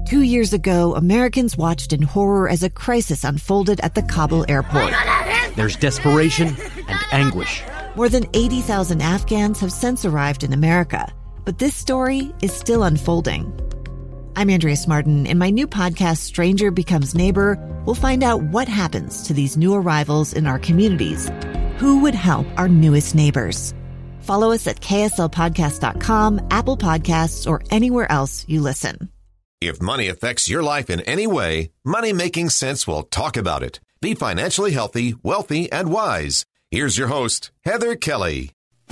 2 years ago, Americans watched in horror as a crisis unfolded at the Kabul airport. There's desperation and anguish. More than 80,000 Afghans have since arrived in America, but this story is still unfolding. I'm Andrea Martin. In my new podcast, Stranger Becomes Neighbor, we'll find out what happens to these new arrivals in our communities. Who would help our newest neighbors? Follow us at kslpodcast.com, Apple Podcasts, or anywhere else you listen. If money affects your life in any way, Money Making Sense will talk about it. Be financially healthy, wealthy, and wise. Here's your host, Heather Kelly.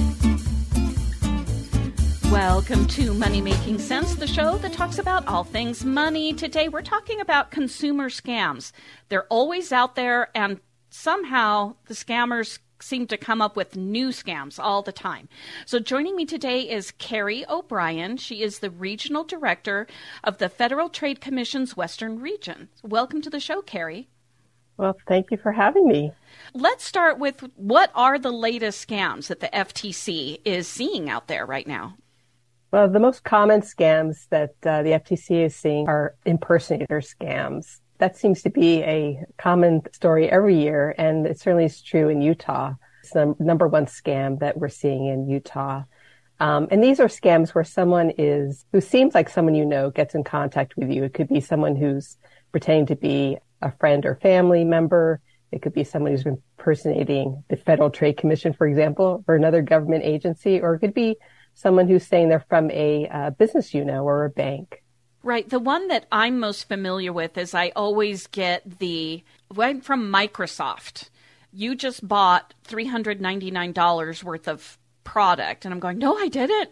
Welcome to Money Making Sense, the show that talks about all things money. Today we're talking about consumer scams. They're always out there, and somehow the scammers seem to come up with new scams all the time. So joining me today is Carrie O'Brien. She is the Regional Director of the Federal Trade Commission's Western Region. Welcome to the show, Carrie. Well, thank you for having me. Let's start with, what are the latest scams that the FTC is seeing out there right now? Well, the most common scams that the FTC is seeing are impersonator scams. That seems to be a common story every year, and it certainly is true in Utah. It's the number one scam that we're seeing in Utah. And these are scams where someone who seems like someone you know, gets in contact with you. It could be someone who's pretending to be a friend or family member. It could be someone who's impersonating the Federal Trade Commission, for example, or another government agency, or it could be someone who's saying they're from a business you know or a bank. Right. The one that I'm most familiar with is I always get one from Microsoft. You just bought $399 worth of product. And I'm going, no, I didn't.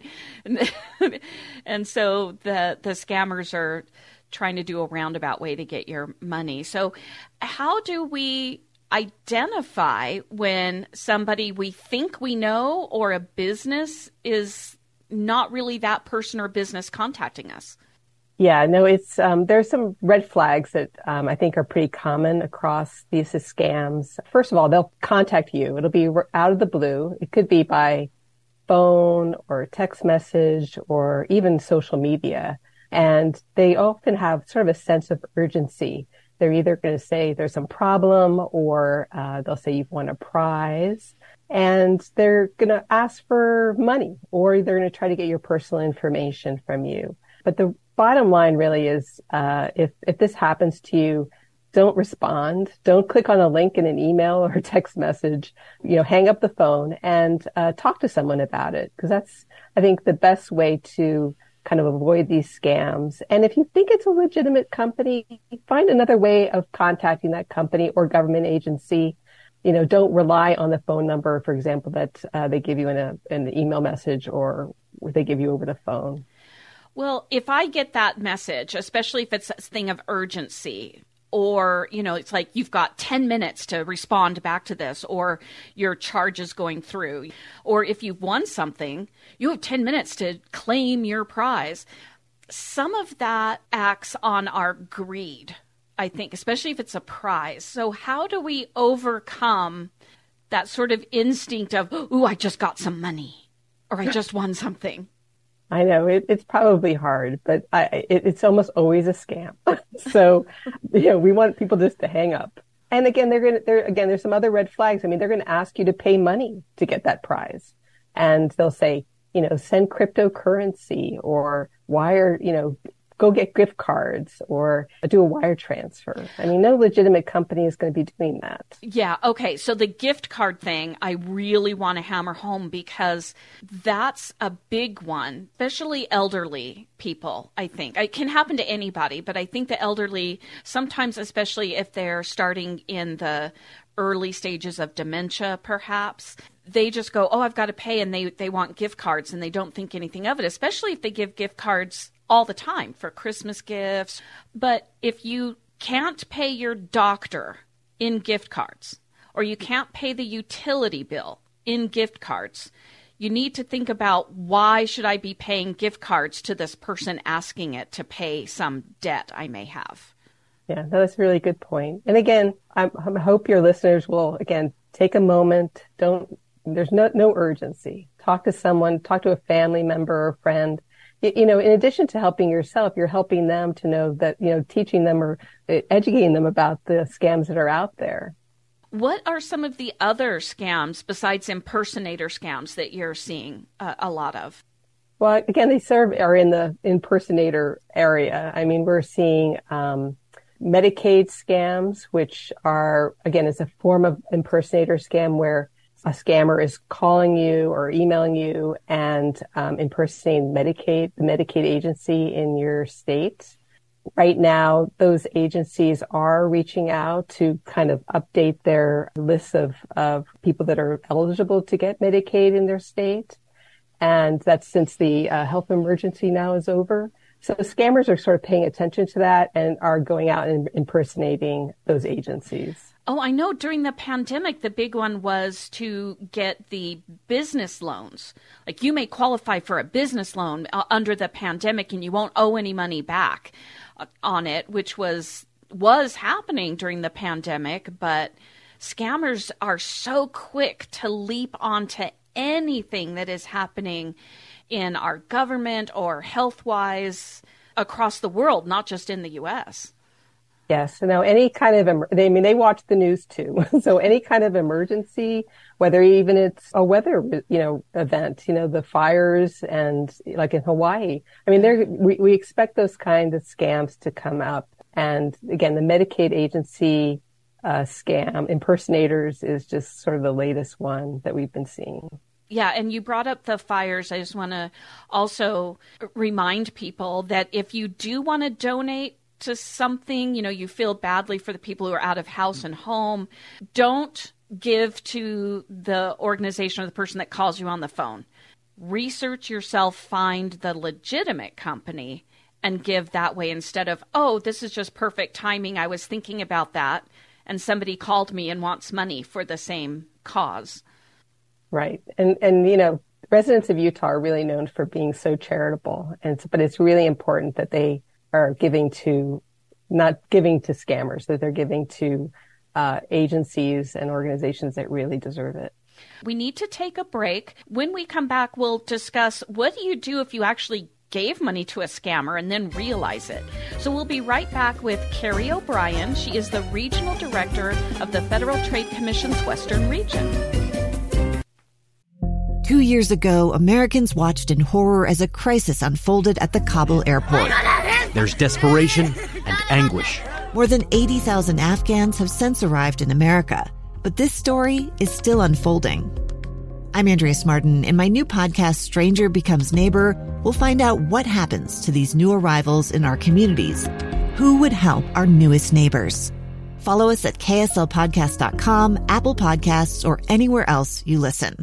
And so the scammers are trying to do a roundabout way to get your money. So how do we identify when somebody we think we know or a business is not really that person or business contacting us? Yeah, no, it's there's some red flags that I think are pretty common across these scams. First of all, they'll contact you. It'll be out of the blue. It could be by phone or text message or even social media. And they often have sort of a sense of urgency. They're either going to say there's some problem, or they'll say you've won a prize. And they're going to ask for money, or they're going to try to get your personal information from you. But the bottom line really is, if this happens to you, don't respond. Don't click on a link in an email or a text message. Hang up the phone and talk to someone about it, because that's, I think, the best way to kind of avoid these scams. And if you think it's a legitimate company, find another way of contacting that company or government agency. Don't rely on the phone number, for example, that they give you in an email message or they give you over the phone. Well, if I get that message, especially if it's a thing of urgency, or, it's like you've got 10 minutes to respond back to this, or your charge is going through, or if you've won something, you have 10 minutes to claim your prize. Some of that acts on our greed, I think, especially if it's a prize. So how do we overcome that sort of instinct of, ooh, I just got some money, or I just won something? I know it's probably hard, but it's almost always a scam. So, we want people just to hang up. And again, there's some other red flags. I mean, they're going to ask you to pay money to get that prize. And they'll say, send cryptocurrency or wire, go get gift cards or do a wire transfer. I mean, no legitimate company is going to be doing that. Yeah. Okay. So the gift card thing, I really want to hammer home, because that's a big one, especially elderly people, I think. It can happen to anybody, but I think the elderly, sometimes, especially if they're starting in the early stages of dementia, perhaps, they just go, oh, I've got to pay. And they want gift cards and they don't think anything of it, especially if they give gift cards all the time for Christmas gifts. But if you can't pay your doctor in gift cards, or you can't pay the utility bill in gift cards, you need to think about, why should I be paying gift cards to this person asking it to pay some debt I may have? Yeah, that's a really good point. And again, I hope your listeners will, again, take a moment. There's no urgency. Talk to someone, talk to a family member or friend, in addition to helping yourself, you're helping them to know that, teaching them or educating them about the scams that are out there. What are some of the other scams besides impersonator scams that you're seeing a lot of? Well, again, are in the impersonator area. I mean, we're seeing Medicaid scams, which are, again, is a form of impersonator scam where a scammer is calling you or emailing you and impersonating the Medicaid agency in your state. Right now, those agencies are reaching out to kind of update their lists of people that are eligible to get Medicaid in their state. And that's since the health emergency now is over. So scammers are sort of paying attention to that and are going out and impersonating those agencies. Oh, I know during the pandemic, the big one was to get the business loans. Like you may qualify for a business loan under the pandemic and you won't owe any money back on it, which was happening during the pandemic. But scammers are so quick to leap onto anything that is happening in our government or health-wise across the world, not just in the U.S. Yes. Now, any kind of, they watch the news too. So any kind of emergency, whether even it's a weather, event, the fires and like in Hawaii, I mean, we expect those kind of scams to come up. And again, the Medicaid agency scam impersonators is just sort of the latest one that we've been seeing. Yeah, and you brought up the fires. I just want to also remind people that if you do want to donate to something, you feel badly for the people who are out of house and home, don't give to the organization or the person that calls you on the phone. Research yourself, find the legitimate company, and give that way instead of, oh, this is just perfect timing. I was thinking about that, and somebody called me and wants money for the same cause. Right. And residents of Utah are really known for being so charitable. But it's really important that they are not giving to scammers, that they're giving to agencies and organizations that really deserve it. We need to take a break. When we come back, we'll discuss what do you do if you actually gave money to a scammer and then realize it. So we'll be right back with Carrie O'Brien. She is the Regional Director of the Federal Trade Commission's Western Region. 2 years ago, Americans watched in horror as a crisis unfolded at the Kabul airport. There's desperation and anguish. More than 80,000 Afghans have since arrived in America, but this story is still unfolding. I'm Andrea Smartin. In my new podcast, Stranger Becomes Neighbor, we'll find out what happens to these new arrivals in our communities. Who would help our newest neighbors? Follow us at kslpodcast.com, Apple Podcasts, or anywhere else you listen.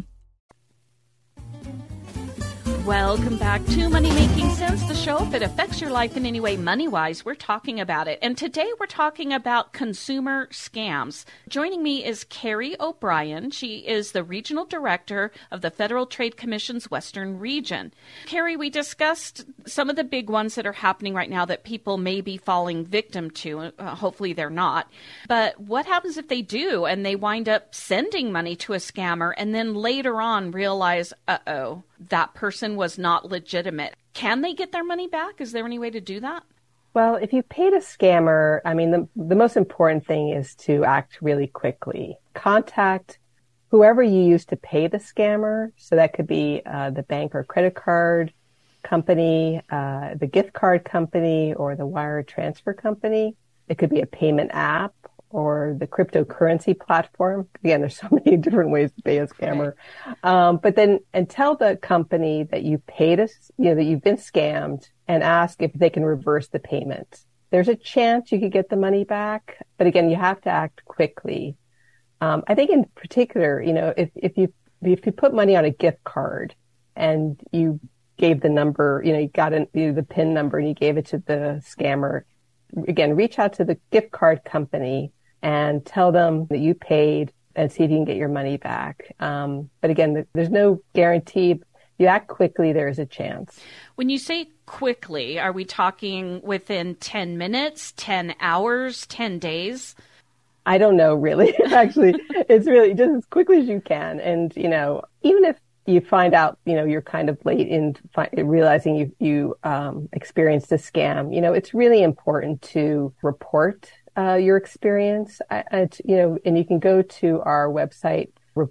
Welcome back to Money Making Sense, the show. If it affects your life in any way money-wise, we're talking about it. And today we're talking about consumer scams. Joining me is Carrie O'Brien. She is the Regional Director of the Federal Trade Commission's Western Region. Carrie, we discussed some of the big ones that are happening right now that people may be falling victim to. Hopefully they're not. But what happens if they do and they wind up sending money to a scammer and then later on realize, that person was not legitimate? Can they get their money back? Is there any way to do that? Well, if you paid a scammer, I mean, the most important thing is to act really quickly. Contact whoever you use to pay the scammer. So that could be the bank or credit card company, the gift card company, or the wire transfer company. It could be a payment app or the cryptocurrency platform. Again, there's so many different ways to pay a scammer. But then, and tell the company that you paid us, that you've been scammed, and ask if they can reverse the payment. There's a chance you could get the money back, but again, you have to act quickly. I think in particular, if you put money on a gift card and you gave the number, you got the PIN number and you gave it to the scammer, again, reach out to the gift card company and tell them that you paid and see if you can get your money back. But again, there's no guarantee. You act quickly, there is a chance. When you say quickly, are we talking within 10 minutes, 10 hours, 10 days? I don't know, really. Actually, it's really just as quickly as you can. And, even if you find out, you're kind of late in realizing you experienced a scam, it's really important to report your experience. And you can go to our website,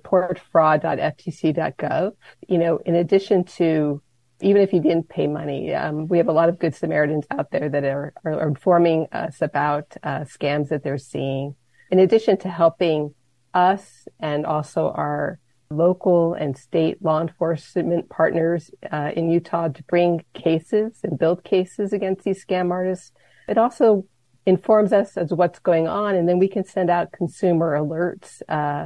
reportfraud.ftc.gov. In addition to, even if you didn't pay money, we have a lot of good Samaritans out there that are informing us about scams that they're seeing. In addition to helping us and also our local and state law enforcement partners in Utah to bring cases and build cases against these scam artists, it also informs us as what's going on, and then we can send out consumer alerts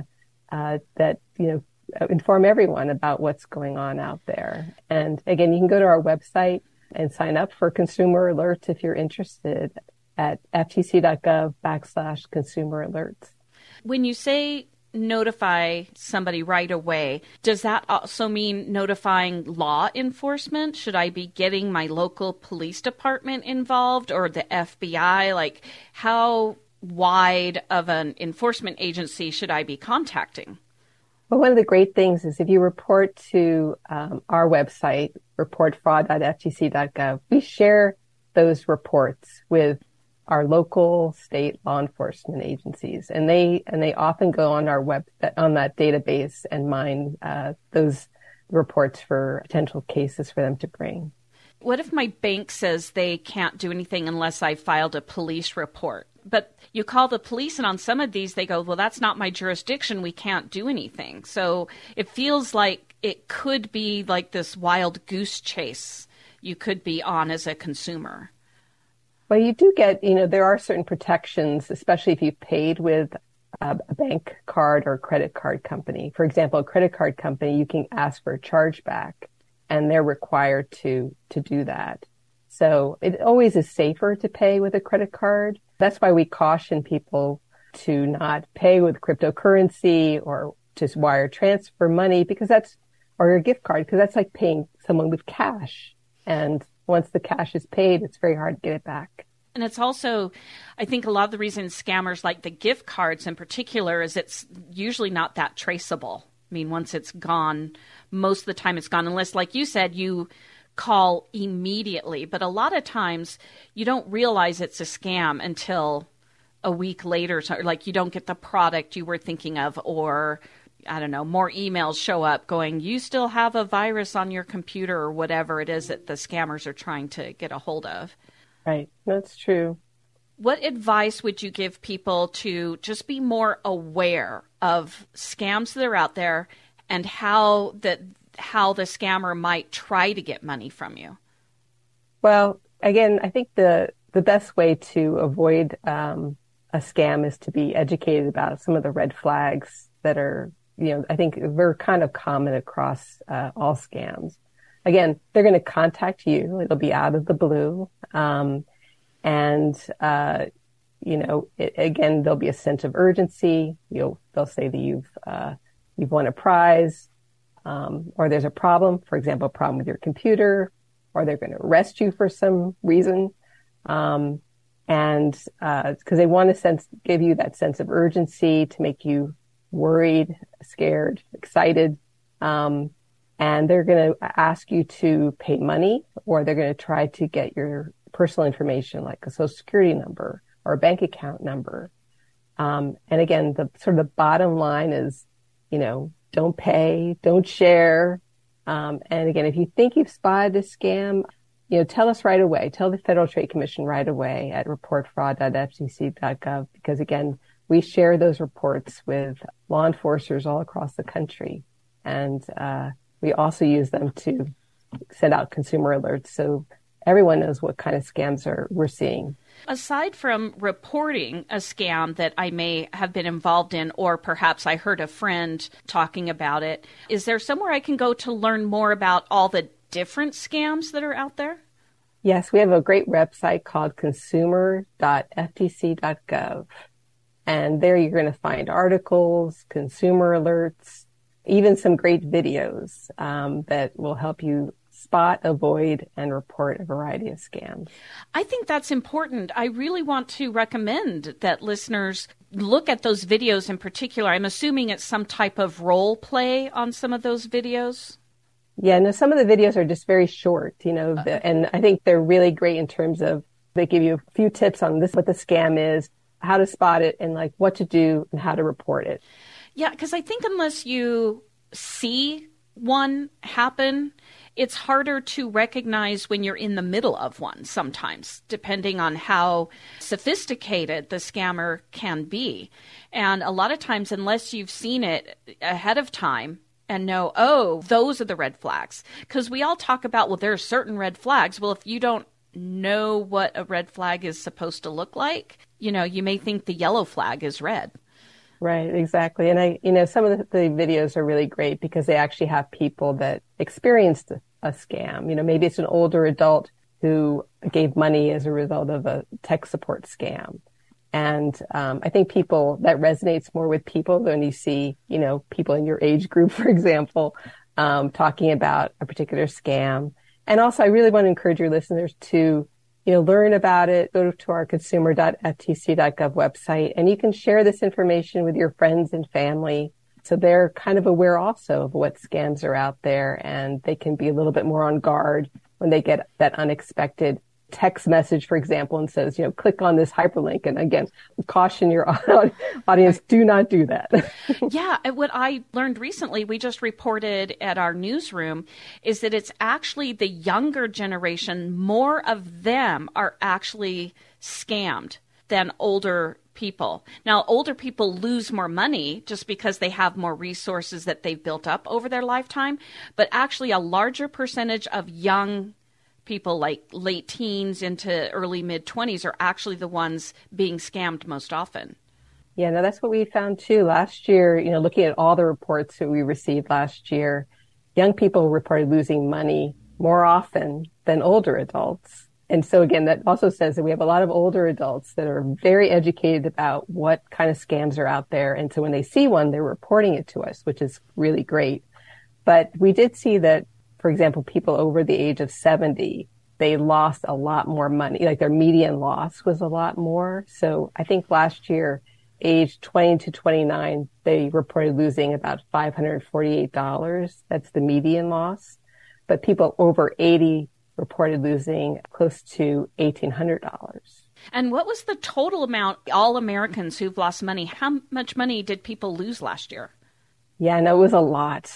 that inform everyone about what's going on out there. And again, you can go to our website and sign up for consumer alerts if you're interested at ftc.gov/consumer alerts. When you say notify somebody right away, does that also mean notifying law enforcement? Should I be getting my local police department involved or the FBI? Like, how wide of an enforcement agency should I be contacting? Well, one of the great things is if you report to our website, reportfraud.ftc.gov, we share those reports with our local state law enforcement agencies, and they often go on our on that database and mine those reports for potential cases for them to bring. What if my bank says they can't do anything unless I filed a police report? But you call the police, and on some of these they go, well, that's not my jurisdiction, we can't do anything. So it feels like it could be like this wild goose chase you could be on as a consumer. Well, you do get, there are certain protections, especially if you've paid with a bank card or credit card company. For example, a credit card company, you can ask for a chargeback, and they're required to do that. So it always is safer to pay with a credit card. That's why we caution people to not pay with cryptocurrency or just wire transfer money, or a gift card, because that's like paying someone with cash. And once the cash is paid, it's very hard to get it back. And it's also, I think a lot of the reason scammers like the gift cards in particular is it's usually not that traceable. I mean, once it's gone, most of the time it's gone, unless, like you said, you call immediately. But a lot of times you don't realize it's a scam until a week later. So, like, you don't get the product you were thinking of, or I don't know, more emails show up going, you still have a virus on your computer, or whatever it is that the scammers are trying to get a hold of. Right. That's true. What advice would you give people to just be more aware of scams that are out there and how the scammer might try to get money from you? Well, again, I think the best way to avoid a scam is to be educated about some of the red flags that are, I think they're kind of common across all scams. Again, they're going to contact you. It'll be out of the blue. Again, there'll be a sense of urgency. They'll say that you've won a prize, or there's a problem, for example, a problem with your computer, or they're going to arrest you for some reason. Because they want to give you that sense of urgency to make you worried, scared, excited. And they're going to ask you to pay money, or they're going to try to get your personal information, like a social security number or a bank account number. And again, the bottom line is, don't pay, don't share. And again, if you think you've spotted a scam, tell us right away. Tell the Federal Trade Commission right away at reportfraud.ftc.gov, because again, we share those reports with law enforcers all across the country. And we also use them to send out consumer alerts so everyone knows what kind of scams we're seeing. Aside from reporting a scam that I may have been involved in, or perhaps I heard a friend talking about it, is there somewhere I can go to learn more about all the different scams that are out there? Yes, we have a great website called consumer.ftc.gov. And there you're going to find articles, consumer alerts, even some great videos that will help you spot, avoid, and report a variety of scams. I think that's important. I really want to recommend that listeners look at those videos in particular, I'm assuming it's some type of role play on some of those videos. Yeah, no, some of the videos are just very short, and I think they're really great in terms of they give you a few tips on this, what the scam is, how to spot it, and like what to do and how to report it. Yeah, because I think unless you see one happen, it's harder to recognize when you're in the middle of one sometimes, depending on how sophisticated the scammer can be. And a lot of times, unless you've seen it ahead of time and know, oh, those are the red flags. Because we all talk about, well, there are certain red flags. Well, if you don't know what a red flag is supposed to look like, you may think the yellow flag is red. Right, exactly. And some of the videos are really great because they actually have people that experienced a scam. Maybe it's an older adult who gave money as a result of a tech support scam. And I think that resonates more with people when you see, people in your age group, for example, talking about a particular scam. And also, I really want to encourage your listeners to, learn about it. Go to our consumer.ftc.gov website, and you can share this information with your friends and family so they're kind of aware also of what scams are out there, and they can be a little bit more on guard when they get that unexpected text message, for example, and says, click on this hyperlink. And again, caution your audience, do not do that. Yeah. What I learned recently, we just reported at our newsroom, is that it's actually the younger generation, more of them are actually scammed than older people. Now, older people lose more money just because they have more resources that they've built up over their lifetime, but actually a larger percentage of young people, like late teens into early mid-20s, are actually the ones being scammed most often. Yeah, no, that's what we found too. Last year, looking at all the reports that we received last year, young people reported losing money more often than older adults. And so again, that also says that we have a lot of older adults that are very educated about what kind of scams are out there. And so when they see one, they're reporting it to us, which is really great. But we did see that, for example, people over the age of 70, they lost a lot more money. Like their median loss was a lot more. So I think last year, age 20 to 29, they reported losing about $548. That's the median loss. But people over 80 reported losing close to $1,800. And what was the total amount, all Americans who've lost money? How much money did people lose last year? Yeah, no, it was a lot.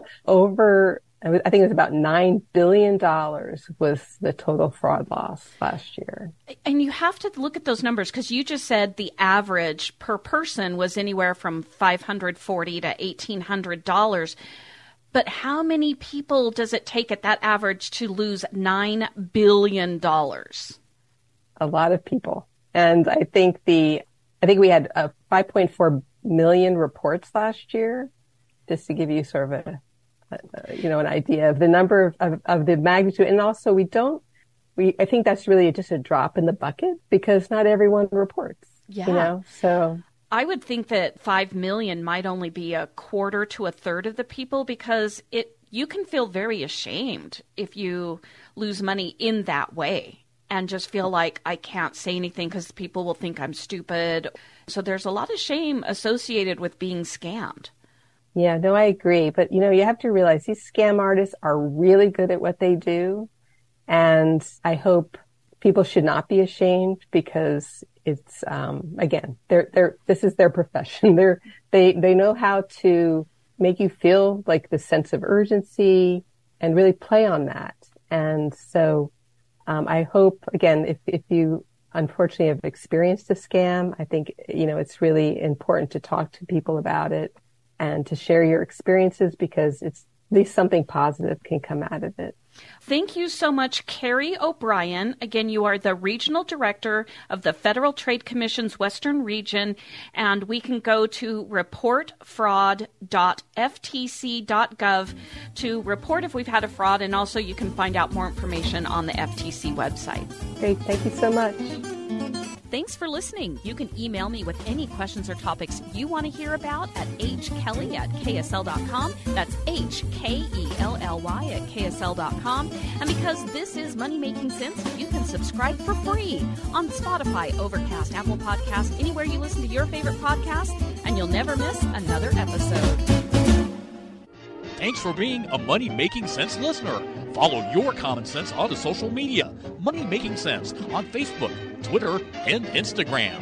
I think it was about $9 billion was the total fraud loss last year. And you have to look at those numbers because you just said the average per person was anywhere from $540 to $1,800. But how many people does it take at that average to lose $9 billion? A lot of people. And I think we had 5.4 million reports last year, just to give you sort of an idea of the number of the magnitude. And also I think that's really just a drop in the bucket because not everyone reports, so. I would think that 5 million might only be a quarter to a third of the people because you can feel very ashamed if you lose money in that way and just feel like I can't say anything because people will think I'm stupid. So there's a lot of shame associated with being scammed. Yeah, no, I agree. But, you have to realize these scam artists are really good at what they do. And I hope people should not be ashamed because it's, again, this is their profession. They know how to make you feel like the sense of urgency and really play on that. And so, I hope, again, if you unfortunately have experienced a scam, I think, it's really important to talk to people about it and to share your experiences because it's at least something positive can come out of it. Thank you so much, Carrie O'Brien. Again, you are the Regional Director of the Federal Trade Commission's Western Region, and we can go to reportfraud.ftc.gov to report if we've had a fraud, and also you can find out more information on the FTC website. Great. Thank you so much. Thanks for listening. You can email me with any questions or topics you want to hear about at hkelly@ksl.com. That's HKELLY@ksl.com. And because this is Money Making Sense, you can subscribe for free on Spotify, Overcast, Apple Podcasts, anywhere you listen to your favorite podcast, and you'll never miss another episode. Thanks for being a Money Making Sense listener. Follow your common sense onto social media. Money Making Sense on Facebook, Twitter, and Instagram.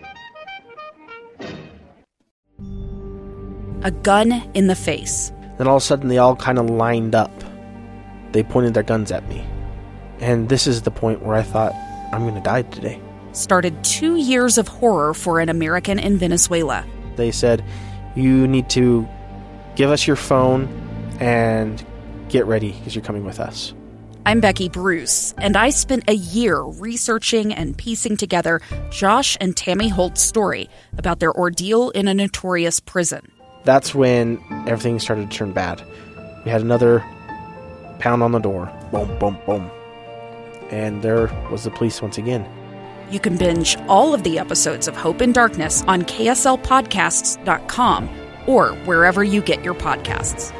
A gun in the face. Then all of a sudden they all kind of lined up. They pointed their guns at me. And this is the point where I thought, I'm going to die today. Started 2 years of horror for an American in Venezuela. They said, you need to give us your phone and get ready because you're coming with us. I'm Becky Bruce, and I spent a year researching and piecing together Josh and Tammy Holt's story about their ordeal in a notorious prison. That's when everything started to turn bad. We had another pound on the door. Boom, boom, boom. And there was the police once again. You can binge all of the episodes of Hope in Darkness on KSLpodcasts.com or wherever you get your podcasts.